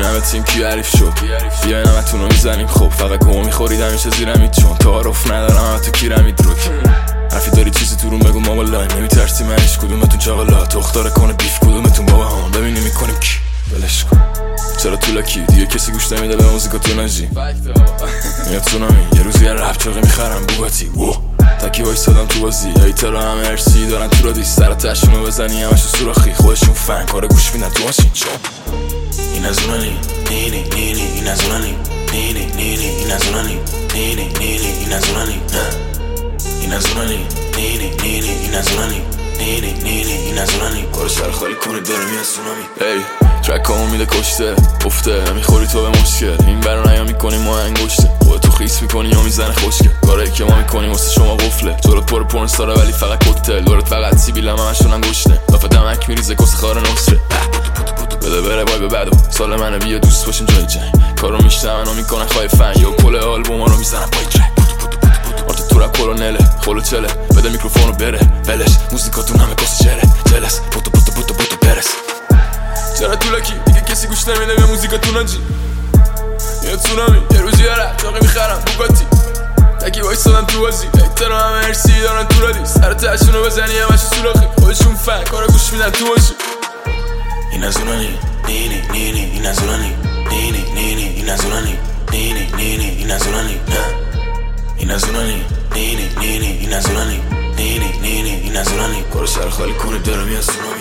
ببینم تیم کی حریف شد بیاین همتونو میزنیم خب فقط گوه میخورید همیشه زیرمید چون تعارف ندارم همه تو کیرمید روک حرفی داری چیزی تو رو بگو ما والله نمیترسی من هیچ کدومتون چاقلا دختر کنه بیف کدومتون بابا هم ببینیم میکنیم کی بلش کن چرا تو لاکی دیگه کسی گوش نمیده به موزیکاتو نجی میاد سونامی یه روزی رپ چاقه میخرم بوگاتی تکی وایسادم تو بازی ایترا همه ارسی دارن تو رادی سر تشونو بزنی همشو سوراخی خودشون فن کار گوش میدن تو ماشین چون این از اونانی نینی نینی این از اونانی نینی نینی این از اونانی نینی نینی این از اونانی این از اونانی نینی نینی این از اونانی نینی نینی این از اونانی کار سر خالی کنه داره میاد سونامی ای ترک همون میده کشته افته میخوری تو به مشکل این برا نیا میکنیم ما انگشته خودتو خیس میکنی یا میزنه خوشگل کارایی که ما میکنیم واسه شما قفله جورت پر پورنستاره ولی فقط کوکتل دورت فقط سیبیل همشون انگشته دافه دمک میریزه کس خار نصره بده بره وای به بعدو سال منو بیا دوست باشیم جای جنگ کارو میشتمن و میکنن خواهی یا کل آلبوما رو میزنن پای ترک آرت تو رپ کلونله خلو چله بده میکروفونو بره بلش موزیکاتون همه کس چره جلس بوتو برس چرا تو لکی دیگه کسی گوش نمیده به موزیکاتون آجی میاد سونامی یه روزی رپ چاقه میخرم بوگاتی تکی وایسادم تو بازی ایترا همه ارسی دارن تو رادی سر تشونو بزنی همشو سوراخی خودشون فن کارا گوش میدن تو ماشین این از اونانی نینی نینی این از اونانی نینی نینی این از اونانی نینی نینی این از اونانی این از اونانی نینی نینی این از اونانی نینی نینی این از اونانی کارو سر خالی کنه داره میاد سونامی